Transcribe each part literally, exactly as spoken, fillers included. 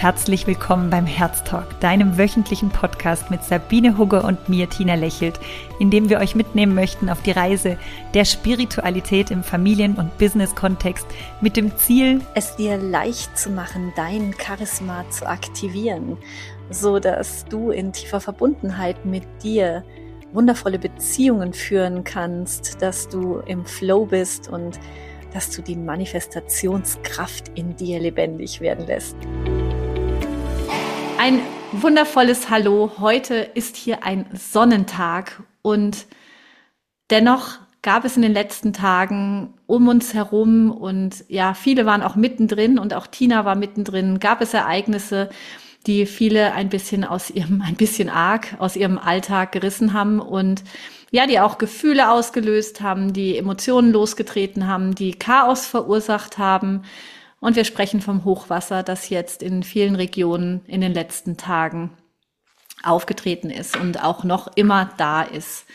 herzlich willkommen beim Herztalk, deinem wöchentlichen Podcast mit Sabine Hugge und mir, Tina Lächelt, in dem wir euch mitnehmen möchten auf die Reise der Spiritualität im Familien- und Business-Kontext mit dem Ziel, es dir leicht zu machen, dein Charisma zu aktivieren, so dass du in tiefer Verbundenheit mit dir wundervolle Beziehungen führen kannst, dass du im Flow bist und dass du die Manifestationskraft in dir lebendig werden lässt. Ein wundervolles Hallo. Heute ist hier ein Sonnentag und dennoch gab es in den letzten Tagen um uns herum und ja, viele waren auch mittendrin und auch Tina war mittendrin, gab es Ereignisse, die viele ein bisschen aus ihrem, ein bisschen arg aus ihrem Alltag gerissen haben und ja, die auch Gefühle ausgelöst haben, die Emotionen losgetreten haben, die Chaos verursacht haben. Und wir sprechen vom Hochwasser, das jetzt in vielen Regionen in den letzten Tagen aufgetreten ist und auch noch immer da ist.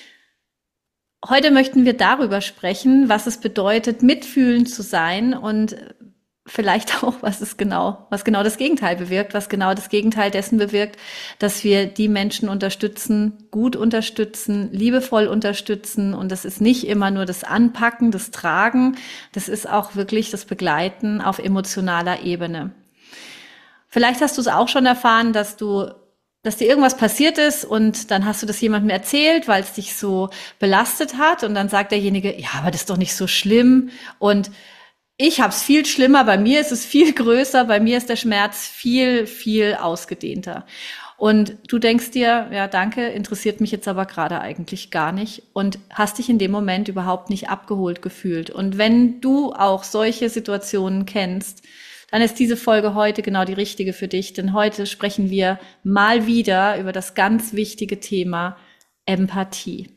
Heute möchten wir darüber sprechen, was es bedeutet, mitfühlend zu sein und vielleicht auch, was es genau, was genau das Gegenteil bewirkt, was genau das Gegenteil dessen bewirkt, dass wir die Menschen unterstützen, gut unterstützen, liebevoll unterstützen. Und das ist nicht immer nur das Anpacken, das Tragen, das ist auch wirklich das Begleiten auf emotionaler Ebene. Vielleicht hast du es auch schon erfahren, dass du dass dir irgendwas passiert ist und dann hast du das jemandem erzählt, weil es dich so belastet hat und dann sagt derjenige, ja, aber das ist doch nicht so schlimm und ich habe es viel schlimmer, bei mir ist es viel größer, bei mir ist der Schmerz viel, viel ausgedehnter. Und du denkst dir, ja danke, interessiert mich jetzt aber gerade eigentlich gar nicht und hast dich in dem Moment überhaupt nicht abgeholt gefühlt. Und wenn du auch solche Situationen kennst, dann ist diese Folge heute genau die richtige für dich, denn heute sprechen wir mal wieder über das ganz wichtige Thema Empathie.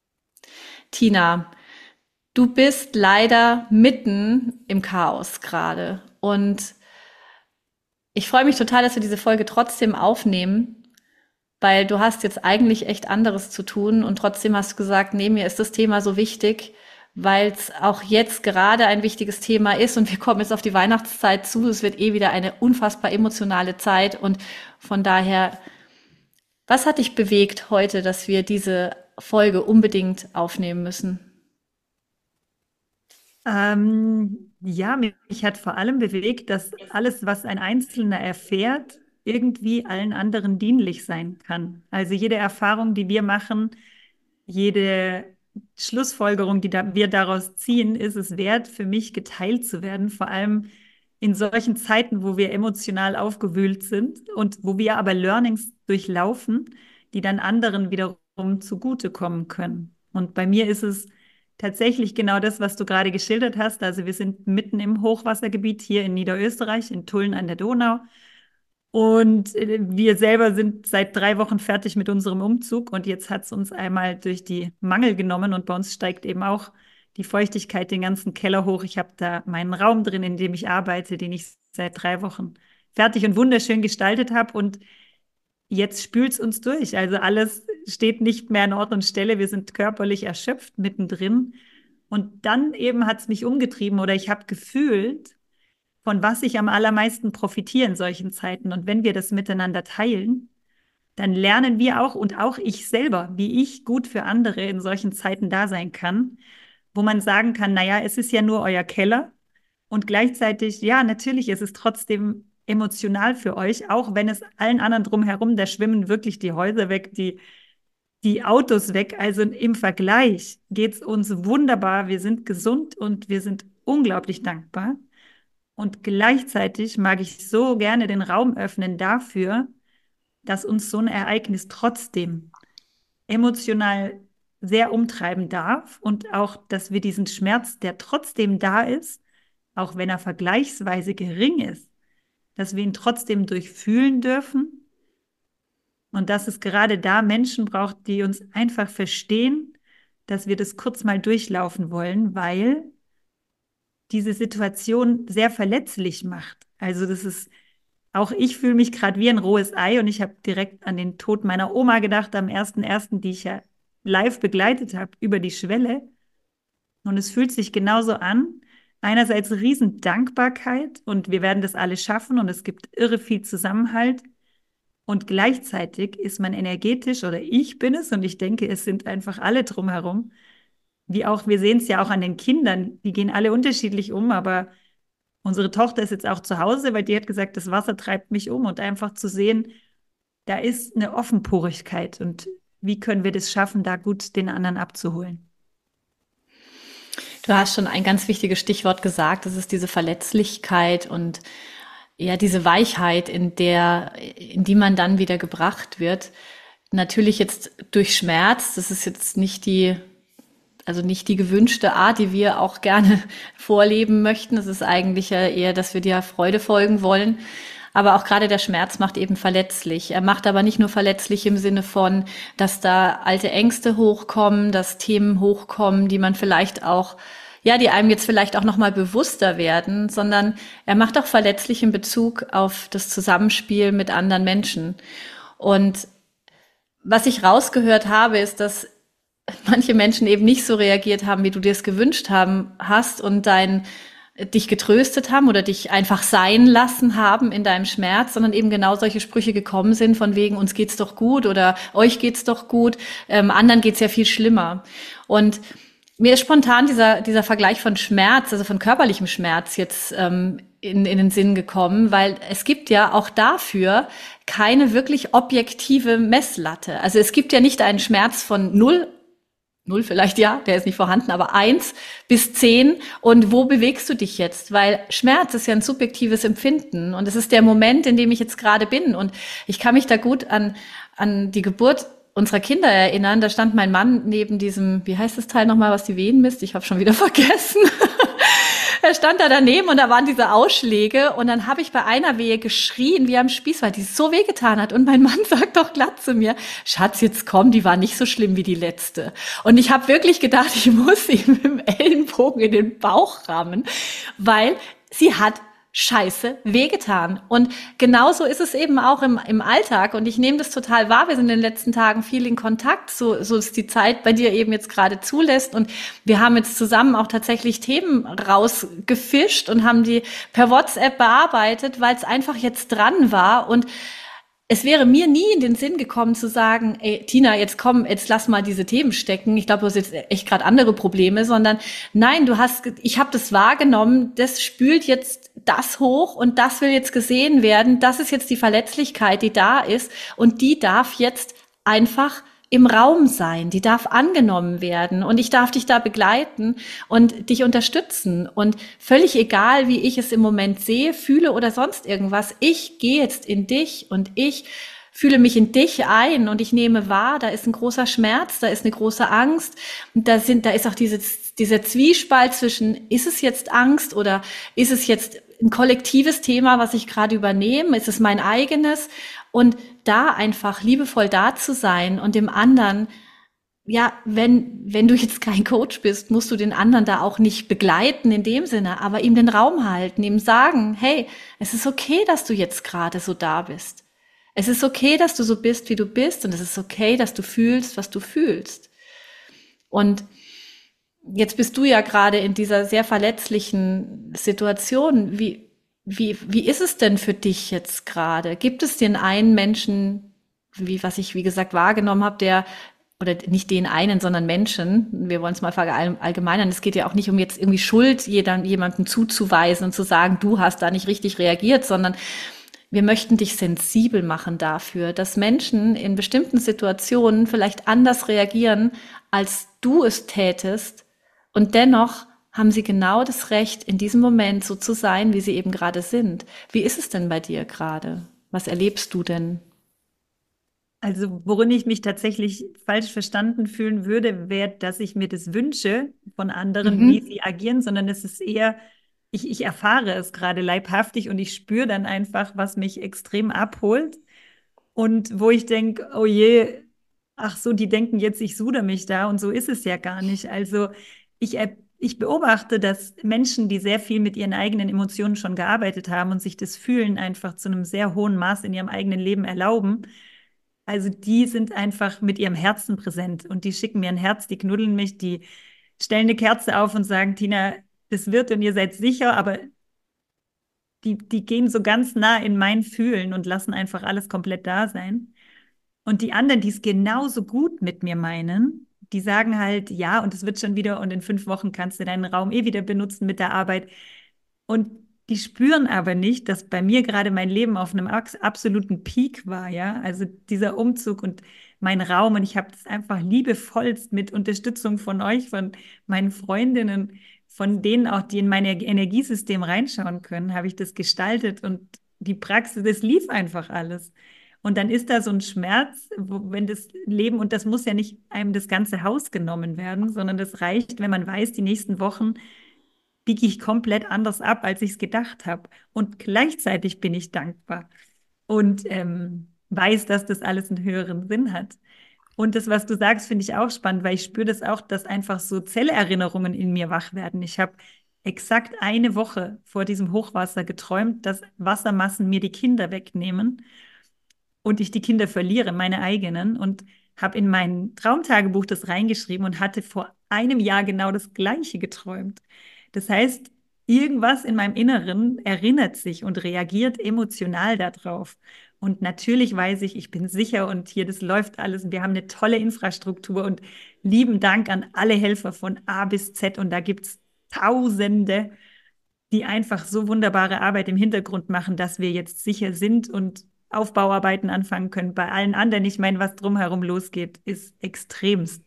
Tina, du bist leider mitten im Chaos gerade und ich freue mich total, dass wir diese Folge trotzdem aufnehmen, weil du hast jetzt eigentlich echt anderes zu tun und trotzdem hast du gesagt, nee, mir ist das Thema so wichtig, weil es auch jetzt gerade ein wichtiges Thema ist und wir kommen jetzt auf die Weihnachtszeit zu, es wird eh wieder eine unfassbar emotionale Zeit und von daher, was hat dich bewegt heute, dass wir diese Folge unbedingt aufnehmen müssen? Ähm, ja, mich hat vor allem bewegt, dass alles, was ein Einzelner erfährt, irgendwie allen anderen dienlich sein kann. Also jede Erfahrung, die wir machen, jede Schlussfolgerung, die da, wir daraus ziehen, ist es wert, für mich geteilt zu werden, vor allem in solchen Zeiten, wo wir emotional aufgewühlt sind und wo wir aber Learnings durchlaufen, die dann anderen wiederum zugutekommen können. Und bei mir ist es tatsächlich genau das, was du gerade geschildert hast. Also wir sind mitten im Hochwassergebiet hier in Niederösterreich, in Tulln an der Donau. Und äh, wir selber sind seit drei Wochen fertig mit unserem Umzug. Und jetzt hat es uns einmal durch die Mangel genommen. Und bei uns steigt eben auch die Feuchtigkeit den ganzen Keller hoch. Ich habe da meinen Raum drin, in dem ich arbeite, den ich seit drei Wochen fertig und wunderschön gestaltet habe. Und jetzt spült es uns durch. Also alles steht nicht mehr an Ort und Stelle. Wir sind körperlich erschöpft mittendrin. Und dann eben hat es mich umgetrieben oder ich habe gefühlt, von was ich am allermeisten profitiere in solchen Zeiten. Und wenn wir das miteinander teilen, dann lernen wir auch und auch ich selber, wie ich gut für andere in solchen Zeiten da sein kann, wo man sagen kann, naja, es ist ja nur euer Keller. Und gleichzeitig, ja, natürlich ist es trotzdem emotional für euch, auch wenn es allen anderen drumherum, da schwimmen wirklich die Häuser weg, die, die Autos weg. Also im Vergleich geht es uns wunderbar. Wir sind gesund und wir sind unglaublich dankbar. Und gleichzeitig mag ich so gerne den Raum öffnen dafür, dass uns so ein Ereignis trotzdem emotional sehr umtreiben darf und auch, dass wir diesen Schmerz, der trotzdem da ist, auch wenn er vergleichsweise gering ist, dass wir ihn trotzdem durchfühlen dürfen und dass es gerade da Menschen braucht, die uns einfach verstehen, dass wir das kurz mal durchlaufen wollen, weil diese Situation sehr verletzlich macht. Also das ist, auch ich fühle mich gerade wie ein rohes Ei und ich habe direkt an den Tod meiner Oma gedacht, am ersten ersten, die ich ja live begleitet habe, über die Schwelle. Und es fühlt sich genauso an, einerseits riesen Dankbarkeit und wir werden das alle schaffen und es gibt irre viel Zusammenhalt. Und gleichzeitig ist man energetisch, oder ich bin es, und ich denke, es sind einfach alle drumherum, wie auch, wir sehen es ja auch an den Kindern, die gehen alle unterschiedlich um, aber unsere Tochter ist jetzt auch zu Hause, weil die hat gesagt, das Wasser treibt mich um, und einfach zu sehen, da ist eine Offenporigkeit und wie können wir das schaffen, da gut den anderen abzuholen? Du hast schon ein ganz wichtiges Stichwort gesagt, das ist diese Verletzlichkeit und ja, diese Weichheit, in der, in die man dann wieder gebracht wird. Natürlich jetzt durch Schmerz, das ist jetzt nicht die, also nicht die gewünschte Art, die wir auch gerne vorleben möchten. Es ist eigentlich eher, dass wir der Freude folgen wollen. Aber auch gerade der Schmerz macht eben verletzlich. Er macht aber nicht nur verletzlich im Sinne von, dass da alte Ängste hochkommen, dass Themen hochkommen, die man vielleicht auch, ja, die einem jetzt vielleicht auch nochmal bewusster werden, sondern er macht auch verletzlich in Bezug auf das Zusammenspiel mit anderen Menschen. Und was ich rausgehört habe, ist, dass manche Menschen eben nicht so reagiert haben, wie du dir es gewünscht haben hast und dein dich getröstet haben oder dich einfach sein lassen haben in deinem Schmerz, sondern eben genau solche Sprüche gekommen sind von wegen, uns geht's doch gut oder euch geht's doch gut, ähm, anderen geht's ja viel schlimmer. Und mir ist spontan dieser dieser Vergleich von Schmerz, also von körperlichem Schmerz jetzt ähm, in, in den Sinn gekommen, weil es gibt ja auch dafür keine wirklich objektive Messlatte. Also es gibt ja nicht einen Schmerz von null Null vielleicht, ja, der ist nicht vorhanden, aber eins bis zehn. Und wo bewegst du dich jetzt? Weil Schmerz ist ja ein subjektives Empfinden. Und es ist der Moment, in dem ich jetzt gerade bin. Und ich kann mich da gut an, an die Geburt unserer Kinder erinnern. Da stand mein Mann neben diesem, wie heißt das Teil nochmal, was die Wehen misst? Ich habe schon wieder vergessen. Er stand da daneben und da waren diese Ausschläge und dann habe ich bei einer Wehe geschrien wie am Spieß, weil die so wehgetan hat und mein Mann sagt doch glatt zu mir, Schatz, jetzt komm, die war nicht so schlimm wie die letzte. Und ich habe wirklich gedacht, ich muss ihm mit dem Ellenbogen in den Bauch rammen, weil sie hat scheiße wehgetan. Und genauso ist es eben auch im, im Alltag. Und ich nehme das total wahr. Wir sind in den letzten Tagen viel in Kontakt. So, so ist die Zeit bei dir eben jetzt gerade zulässt. Und wir haben jetzt zusammen auch tatsächlich Themen rausgefischt und haben die per WhatsApp bearbeitet, weil es einfach jetzt dran war. Und es wäre mir nie in den Sinn gekommen zu sagen, ey, Tina, jetzt komm, jetzt lass mal diese Themen stecken. Ich glaube, du hast jetzt echt gerade andere Probleme, sondern nein, du hast, ich habe das wahrgenommen, das spült jetzt das hoch und das will jetzt gesehen werden. Das ist jetzt die Verletzlichkeit, die da ist und die darf jetzt einfach im Raum sein, die darf angenommen werden und ich darf dich da begleiten und dich unterstützen und völlig egal, wie ich es im Moment sehe, fühle oder sonst irgendwas, ich gehe jetzt in dich und ich fühle mich in dich ein und ich nehme wahr, da ist ein großer Schmerz, da ist eine große Angst und da sind, da ist auch dieses, dieser Zwiespalt zwischen, ist es jetzt Angst oder ist es jetzt ein kollektives Thema, was ich gerade übernehme, ist es mein eigenes? Und da einfach liebevoll da zu sein und dem anderen, ja, wenn, wenn du jetzt kein Coach bist, musst du den anderen da auch nicht begleiten in dem Sinne, aber ihm den Raum halten, ihm sagen, hey, es ist okay, dass du jetzt gerade so da bist. Es ist okay, dass du so bist, wie du bist und es ist okay, dass du fühlst, was du fühlst. Und jetzt bist du ja gerade in dieser sehr verletzlichen Situation. Wie, Wie, wie ist es denn für dich jetzt gerade? Gibt es den einen Menschen, wie was ich wie gesagt wahrgenommen habe, der oder nicht den einen, sondern Menschen. Wir wollen es mal verallgemeinern. Es geht ja auch nicht um jetzt irgendwie Schuld jeder, jemandem zuzuweisen und zu sagen, du hast da nicht richtig reagiert, sondern wir möchten dich sensibel machen dafür, dass Menschen in bestimmten Situationen vielleicht anders reagieren, als du es tätest und dennoch haben sie genau das Recht, in diesem Moment so zu sein, wie sie eben gerade sind. Wie ist es denn bei dir gerade? Was erlebst du denn? Also, worin ich mich tatsächlich falsch verstanden fühlen würde, wäre, dass ich mir das wünsche von anderen, Mhm. wie sie agieren, sondern es ist eher, ich, ich erfahre es gerade leibhaftig und ich spüre dann einfach, was mich extrem abholt und wo ich denke, oh je, ach so, die denken jetzt, ich sude mich da und so ist es ja gar nicht. Also ich, er- ich beobachte, dass Menschen, die sehr viel mit ihren eigenen Emotionen schon gearbeitet haben und sich das Fühlen einfach zu einem sehr hohen Maß in ihrem eigenen Leben erlauben, also die sind einfach mit ihrem Herzen präsent und die schicken mir ein Herz, die knuddeln mich, die stellen eine Kerze auf und sagen, Tina, das wird und ihr seid sicher, aber die, die gehen so ganz nah in mein Fühlen und lassen einfach alles komplett da sein. Und die anderen, die es genauso gut mit mir meinen, die sagen halt, ja, und es wird schon wieder und in fünf Wochen kannst du deinen Raum eh wieder benutzen mit der Arbeit. Und die spüren aber nicht, dass bei mir gerade mein Leben auf einem absoluten Peak war, ja. Also dieser Umzug und mein Raum und ich habe das einfach liebevollst mit Unterstützung von euch, von meinen Freundinnen, von denen auch, die in mein Energiesystem reinschauen können, habe ich das gestaltet und die Praxis, das lief einfach alles. Und dann ist da so ein Schmerz, wo, wenn das Leben, und das muss ja nicht einem das ganze Haus genommen werden, sondern das reicht, wenn man weiß, die nächsten Wochen biege ich komplett anders ab, als ich es gedacht habe. Und gleichzeitig bin ich dankbar und ähm, weiß, dass das alles einen höheren Sinn hat. Und das, was du sagst, finde ich auch spannend, weil ich spüre das auch, dass einfach so Zellerinnerungen in mir wach werden. Ich habe exakt eine Woche vor diesem Hochwasser geträumt, dass Wassermassen mir die Kinder wegnehmen und ich die Kinder verliere, meine eigenen. Und habe in mein Traumtagebuch das reingeschrieben und hatte vor einem Jahr genau das Gleiche geträumt. Das heißt, irgendwas in meinem Inneren erinnert sich und reagiert emotional darauf. Und natürlich weiß ich, ich bin sicher und hier, das läuft alles. Und wir haben eine tolle Infrastruktur und lieben Dank an alle Helfer von A bis Z. Und da gibt es Tausende, die einfach so wunderbare Arbeit im Hintergrund machen, dass wir jetzt sicher sind und Aufbauarbeiten anfangen können. Bei allen anderen, ich meine, was drumherum losgeht, ist extremst.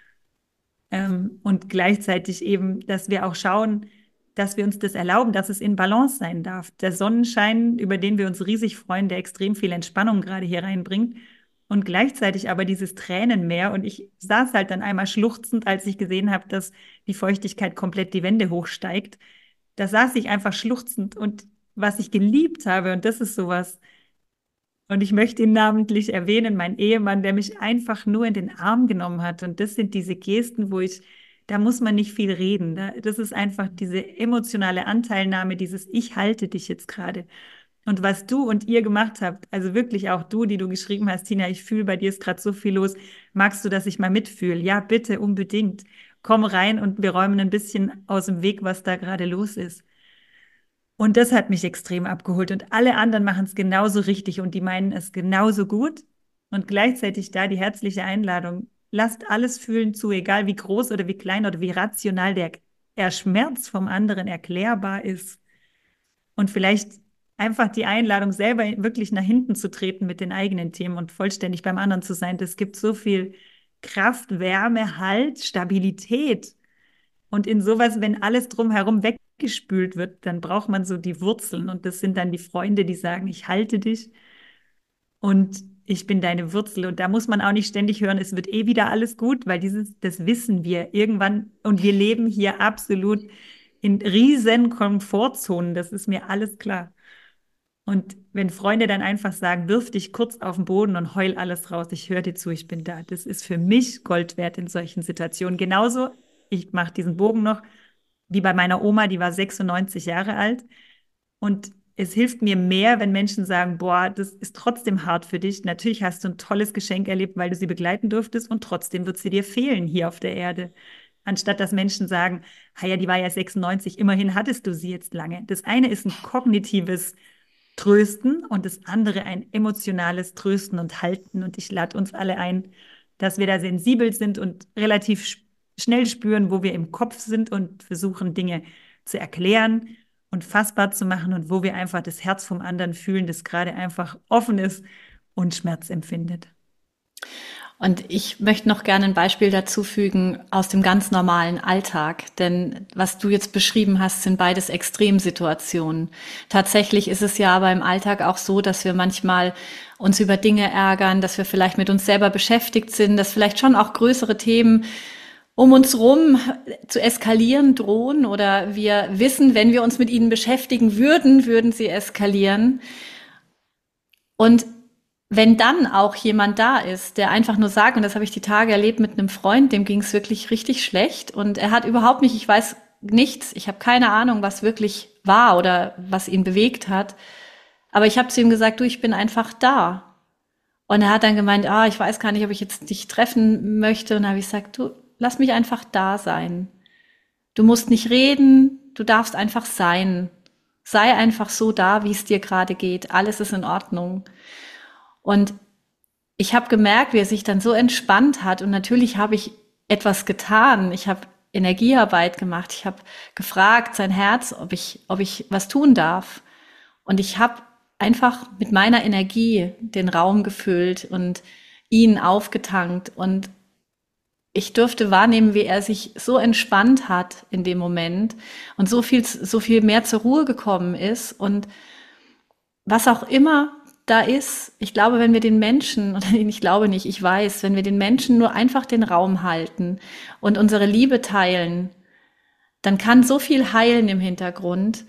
Ähm, und gleichzeitig eben, dass wir auch schauen, dass wir uns das erlauben, dass es in Balance sein darf. Der Sonnenschein, über den wir uns riesig freuen, der extrem viel Entspannung gerade hier reinbringt. Und gleichzeitig aber dieses Tränenmeer. Und ich saß halt dann einmal schluchzend, als ich gesehen habe, dass die Feuchtigkeit komplett die Wände hochsteigt. Da saß ich einfach schluchzend. Und was ich geliebt habe, und das ist sowas, und ich möchte ihn namentlich erwähnen, mein Ehemann, der mich einfach nur in den Arm genommen hat. Und das sind diese Gesten, wo ich, da muss man nicht viel reden. Das ist einfach diese emotionale Anteilnahme, dieses Ich halte dich jetzt gerade. Und was du und ihr gemacht habt, also wirklich auch du, die du geschrieben hast, Tina, ich fühle, bei dir ist gerade so viel los. Magst du, dass ich mal mitfühle? Ja, bitte, unbedingt. Komm rein und wir räumen ein bisschen aus dem Weg, was da gerade los ist. Und das hat mich extrem abgeholt. Und alle anderen machen es genauso richtig und die meinen es genauso gut. Und gleichzeitig da die herzliche Einladung, lasst alles fühlen zu, egal wie groß oder wie klein oder wie rational der, der Schmerz vom anderen erklärbar ist. Und vielleicht einfach die Einladung, selber wirklich nach hinten zu treten mit den eigenen Themen und vollständig beim anderen zu sein. Das gibt so viel Kraft, Wärme, Halt, Stabilität. Und in sowas, wenn alles drumherum weggespült wird, dann braucht man so die Wurzeln. Und das sind dann die Freunde, die sagen, ich halte dich und ich bin deine Wurzel. Und da muss man auch nicht ständig hören, es wird eh wieder alles gut, weil dieses, das wissen wir irgendwann. Und wir leben hier absolut in riesen Komfortzonen. Das ist mir alles klar. Und wenn Freunde dann einfach sagen, wirf dich kurz auf den Boden und heul alles raus, ich höre dir zu, ich bin da. Das ist für mich Gold wert in solchen Situationen. Genauso, ich mache diesen Bogen noch, wie bei meiner Oma, die war sechsundneunzig Jahre alt. Und es hilft mir mehr, wenn Menschen sagen, boah, das ist trotzdem hart für dich. Natürlich hast du ein tolles Geschenk erlebt, weil du sie begleiten durftest und trotzdem wird sie dir fehlen hier auf der Erde. Anstatt dass Menschen sagen, ah ja, die war ja sechsundneunzig, immerhin hattest du sie jetzt lange. Das eine ist ein kognitives Trösten und das andere ein emotionales Trösten und Halten. Und ich lade uns alle ein, dass wir da sensibel sind und relativ schnell spüren, wo wir im Kopf sind und versuchen, Dinge zu erklären und fassbar zu machen und wo wir einfach das Herz vom anderen fühlen, das gerade einfach offen ist und Schmerz empfindet. Und ich möchte noch gerne ein Beispiel dazu fügen aus dem ganz normalen Alltag. Denn was du jetzt beschrieben hast, sind beides Extremsituationen. Tatsächlich ist es ja aber im Alltag auch so, dass wir manchmal uns über Dinge ärgern, dass wir vielleicht mit uns selber beschäftigt sind, dass vielleicht schon auch größere Themen um uns rum zu eskalieren drohen oder wir wissen, wenn wir uns mit ihnen beschäftigen würden, würden sie eskalieren. Und wenn dann auch jemand da ist, der einfach nur sagt, und das habe ich die Tage erlebt mit einem Freund, dem ging es wirklich richtig schlecht und er hat überhaupt nicht, ich weiß nichts, ich habe keine Ahnung, was wirklich war oder was ihn bewegt hat, aber ich habe zu ihm gesagt, du, ich bin einfach da. Und er hat dann gemeint, ah, ich weiß gar nicht, ob ich jetzt dich treffen möchte. Und dann habe ich gesagt, du, lass mich einfach da sein. Du musst nicht reden, du darfst einfach sein. Sei einfach so da, wie es dir gerade geht. Alles ist in Ordnung. Und ich habe gemerkt, wie er sich dann so entspannt hat. Und natürlich habe ich etwas getan. Ich habe Energiearbeit gemacht. Ich habe gefragt, sein Herz, ob ich, ob ich was tun darf. Und ich habe einfach mit meiner Energie den Raum gefüllt und ihn aufgetankt. Und ich durfte wahrnehmen, wie er sich so entspannt hat in dem Moment und so viel, so viel mehr zur Ruhe gekommen ist. Und was auch immer da ist, ich glaube, wenn wir den Menschen, oder ich glaube nicht, ich weiß, wenn wir den Menschen nur einfach den Raum halten und unsere Liebe teilen, dann kann so viel heilen im Hintergrund,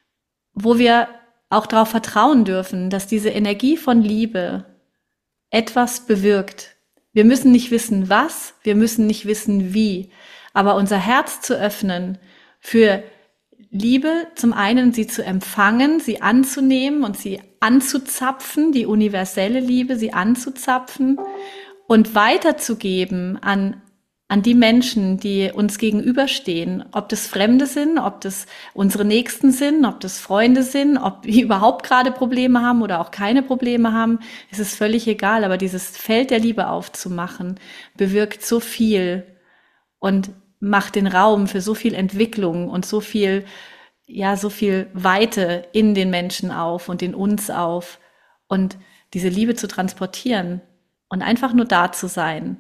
wo wir auch darauf vertrauen dürfen, dass diese Energie von Liebe etwas bewirkt. Wir müssen nicht wissen, was, wir müssen nicht wissen, wie, aber unser Herz zu öffnen für Liebe, zum einen sie zu empfangen, sie anzunehmen und sie anzuzapfen, die universelle Liebe, sie anzuzapfen und weiterzugeben an an die Menschen, die uns gegenüberstehen, ob das Fremde sind, ob das unsere Nächsten sind, ob das Freunde sind, ob wir überhaupt gerade Probleme haben oder auch keine Probleme haben, es ist völlig egal, aber dieses Feld der Liebe aufzumachen, bewirkt so viel und macht den Raum für so viel Entwicklung und so viel, ja, so viel Weite in den Menschen auf und in uns auf und diese Liebe zu transportieren und einfach nur da zu sein,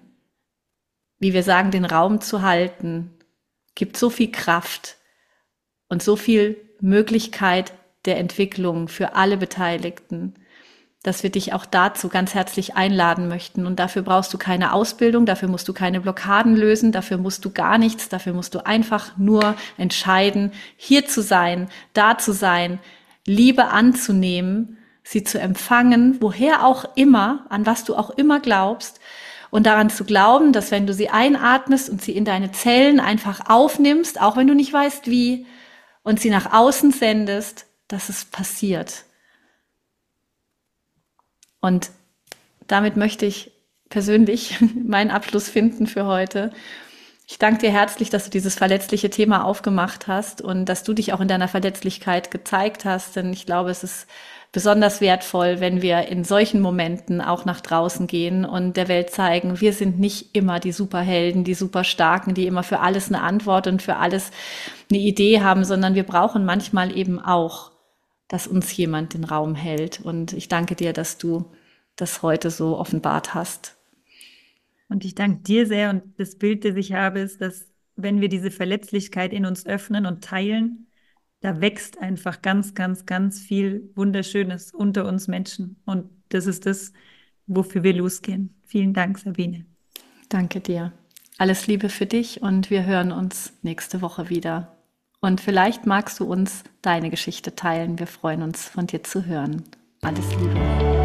wie wir sagen, den Raum zu halten, gibt so viel Kraft und so viel Möglichkeit der Entwicklung für alle Beteiligten, dass wir dich auch dazu ganz herzlich einladen möchten. Und dafür brauchst du keine Ausbildung, dafür musst du keine Blockaden lösen, dafür musst du gar nichts, dafür musst du einfach nur entscheiden, hier zu sein, da zu sein, Liebe anzunehmen, sie zu empfangen, woher auch immer, an was du auch immer glaubst, und daran zu glauben, dass wenn du sie einatmest und sie in deine Zellen einfach aufnimmst, auch wenn du nicht weißt wie, und sie nach außen sendest, dass es passiert. Und damit möchte ich persönlich meinen Abschluss finden für heute. Ich danke dir herzlich, dass du dieses verletzliche Thema aufgemacht hast und dass du dich auch in deiner Verletzlichkeit gezeigt hast, denn ich glaube, es ist besonders wertvoll, wenn wir in solchen Momenten auch nach draußen gehen und der Welt zeigen, wir sind nicht immer die Superhelden, die Superstarken, die immer für alles eine Antwort und für alles eine Idee haben, sondern wir brauchen manchmal eben auch, dass uns jemand den Raum hält. Und ich danke dir, dass du das heute so offenbart hast. Und ich danke dir sehr. Und das Bild, das ich habe, ist, dass wenn wir diese Verletzlichkeit in uns öffnen und teilen, da wächst einfach ganz, ganz, ganz viel Wunderschönes unter uns Menschen. Und das ist das, wofür wir losgehen. Vielen Dank, Sabine. Danke dir. Alles Liebe für dich und wir hören uns nächste Woche wieder. Und vielleicht magst du uns deine Geschichte teilen. Wir freuen uns, von dir zu hören. Alles Liebe.